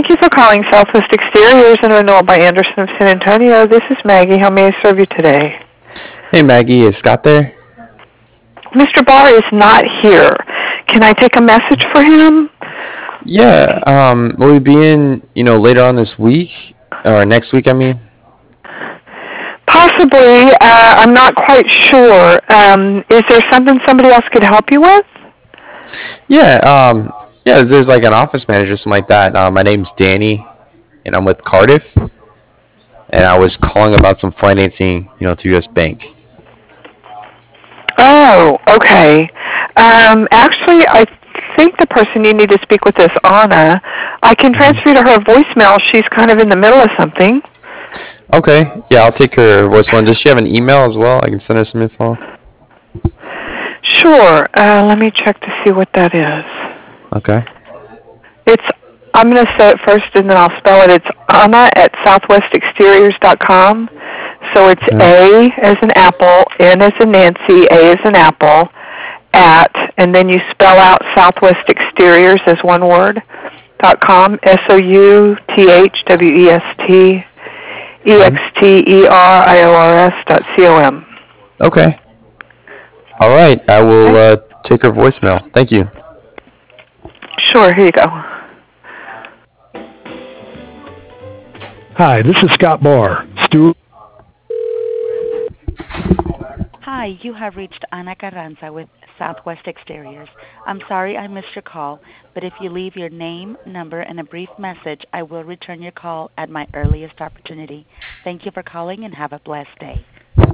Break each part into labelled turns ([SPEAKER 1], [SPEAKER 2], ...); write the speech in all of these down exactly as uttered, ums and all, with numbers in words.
[SPEAKER 1] Thank you for calling Southwest Exteriors and Renewal by Anderson of San Antonio. This is Maggie. How may I serve you today?
[SPEAKER 2] Hey Maggie, is Scott there?
[SPEAKER 1] Mister Barr is not here. Can I take a message for him?
[SPEAKER 2] Yeah, um, will we be in, you know, later on this week? Or next week, I mean?
[SPEAKER 1] Possibly. Uh, I'm not quite sure. Um, is there something somebody else could help you with?
[SPEAKER 2] Yeah, um, yeah, there's like an office manager, something like that. Uh, my name's Danny, and I'm with Cardiff, and I was calling about some financing, you know, through U S Bank.
[SPEAKER 1] Oh, okay. Um, actually, I think the person you need to speak with is Anna. I can
[SPEAKER 2] hmm
[SPEAKER 1] transfer you to her voicemail. She's kind of in the middle of something.
[SPEAKER 2] Okay, yeah, I'll take her voice one. Does she have an email as well? I can send her some info.
[SPEAKER 1] Sure. Uh, let me check to see what that is.
[SPEAKER 2] Okay.
[SPEAKER 1] It's, I'm going to say it first and then I'll spell it. It's Anna at southwest exteriors dot com. So it's
[SPEAKER 2] Okay.
[SPEAKER 1] A as an apple, N as in Nancy, A as an apple, at, and then you spell out Southwest Exteriors as one word, dot com, S O U T H W E S T E X
[SPEAKER 2] hmm
[SPEAKER 1] T E R I O R S dot C O M.
[SPEAKER 2] Okay. All right, I will
[SPEAKER 1] Okay?
[SPEAKER 2] uh, take her voicemail. Thank you.
[SPEAKER 1] Sure, here you go.
[SPEAKER 3] Hi, this is Scott Barr. Stu.
[SPEAKER 4] Hi, you have reached Ana Carranza with Southwest Exteriors. I'm sorry I missed your call, but if you leave your name, number, and a brief message, I will return your call at my earliest opportunity. Thank you for calling and have a blessed day.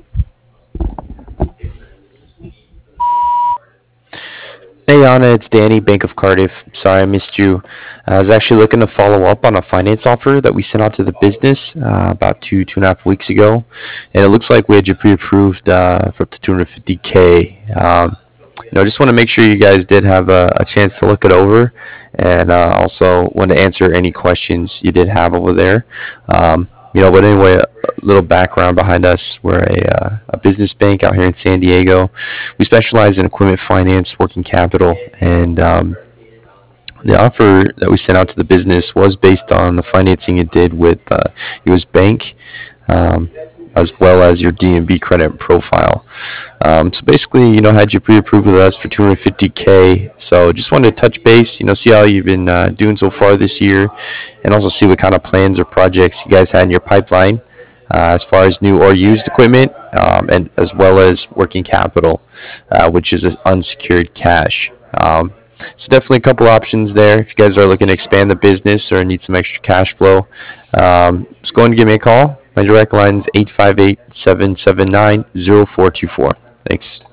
[SPEAKER 2] Hey Anna, it's Danny, Bank of Cardiff. Sorry I missed you. I was actually looking to follow up on a finance offer that we sent out to the business uh, about two, two and a half weeks ago. And it looks like we had you pre-approved uh, for up to two hundred fifty K. Um, you know, just want to make sure you guys did have a, a chance to look it over, and uh, also want to answer any questions you did have over there. Um, you know, but anyway, a little background behind us. We're a, uh, a business bank out here in San Diego. We specialize in equipment finance, working capital, and um, the offer that we sent out to the business was based on the financing it did with uh, U S Bank, um, as well as your D and B credit profile. Um, so basically, you know, had you pre-approved with us for two hundred fifty K. So just wanted to touch base, you know, see how you've been uh, doing so far this year, and also see what kind of plans or projects you guys had in your pipeline uh, as far as new or used equipment, um, and as well as working capital, uh, which is unsecured cash. Um, so definitely a couple options there. If you guys are looking to expand the business or need some extra cash flow, um, just go and give me a call. My direct line is eight five eight, seven seven nine, zero four two four. Thanks.